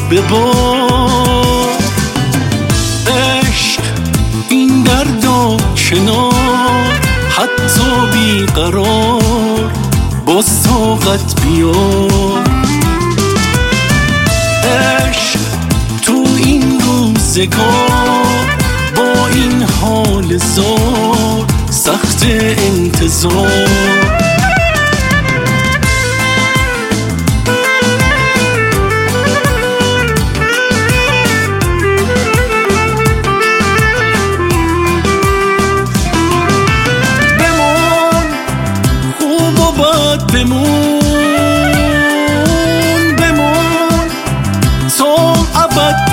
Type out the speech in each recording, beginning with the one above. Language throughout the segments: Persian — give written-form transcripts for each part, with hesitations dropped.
ببار. عشق این درد و کنار، حتی بیقرار باز طاقت بیار. عشق تو این روزگار با این حال زار، سخت انتظار. بمون بمون تا ابد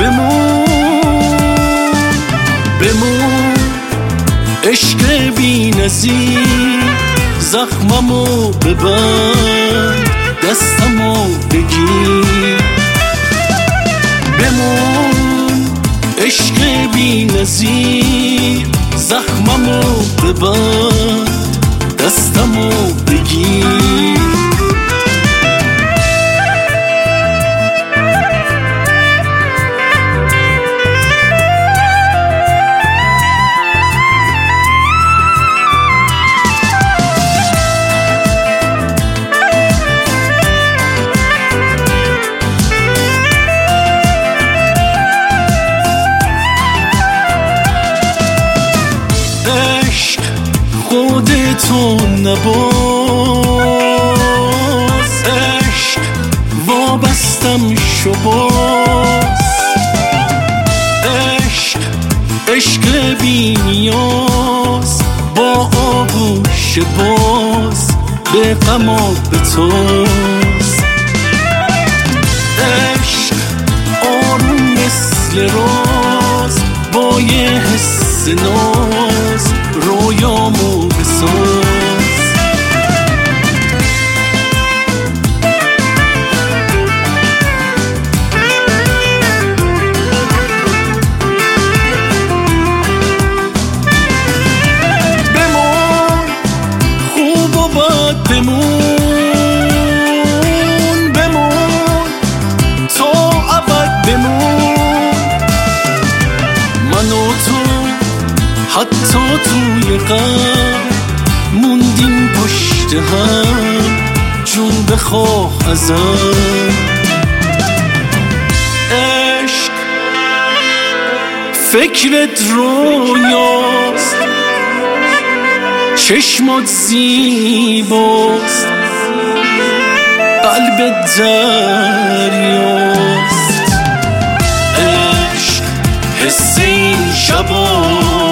بمون بمون. عشق بی نظیر زخممو ببند، دستمو بگیر. بمون عشق بی نظیر زخممو ببند، دستمو بگیر. عشق خودتو نباز، عشق وابستم شو باز. عشق بی نیاز با آغوش باز به غم و به تاز. عشق آروم مثل راز با یه حس ناز رویامو بساز. بمون خوب و بد بمون بمون تا ابد بمون. من و تو حتی توی غم موندیم پشت هم، جون بخواه ازم. عشق فکرت رویاست، چشمات زیباست، قلبت دریاست. عشق حس این شباست